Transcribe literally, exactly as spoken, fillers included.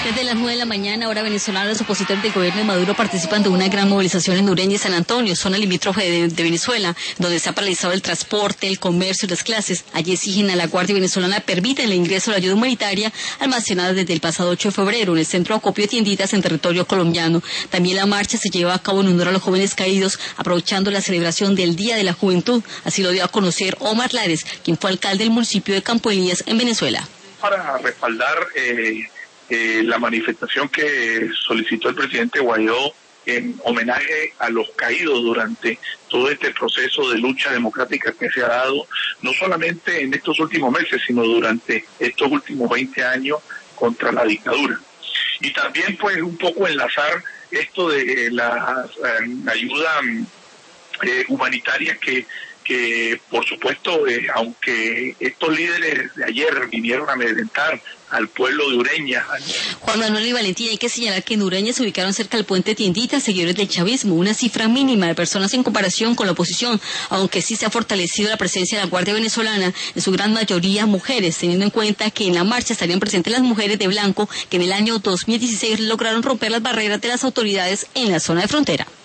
Desde las nueve de la mañana, hora venezolana, los opositores del gobierno de Maduro participan de una gran movilización en Ureña y San Antonio, zona limítrofe de, de Venezuela, donde se ha paralizado el transporte, el comercio y las clases. Allí exigen a la Guardia Venezolana permiten el ingreso de la ayuda humanitaria almacenada desde el pasado ocho de febrero en el centro de acopio de tienditas en territorio colombiano. También la marcha se lleva a cabo en honor a los jóvenes caídos, aprovechando la celebración del Día de la Juventud. Así lo dio a conocer Omar Lares, quien fue alcalde del municipio de Campo Elías en Venezuela. Para respaldar eh, eh, la manifestación que solicitó el presidente Guaidó en homenaje a los caídos durante todo este proceso de lucha democrática que se ha dado, no solamente en estos últimos meses, sino durante estos últimos veinte años contra la dictadura. Y también pues un poco enlazar esto de eh, la eh, ayuda eh, humanitaria que que por supuesto, eh, aunque estos líderes de ayer vinieron a amedrentar al pueblo de Ureña. Juan Manuel y Valentina, hay que señalar que en Ureña se ubicaron cerca del puente Tienditas seguidores del chavismo, una cifra mínima de personas en comparación con la oposición, aunque sí se ha fortalecido la presencia de la Guardia Venezolana, en su gran mayoría mujeres, teniendo en cuenta que en la marcha estarían presentes las mujeres de blanco que en el año dos mil dieciséis lograron romper las barreras de las autoridades en la zona de frontera.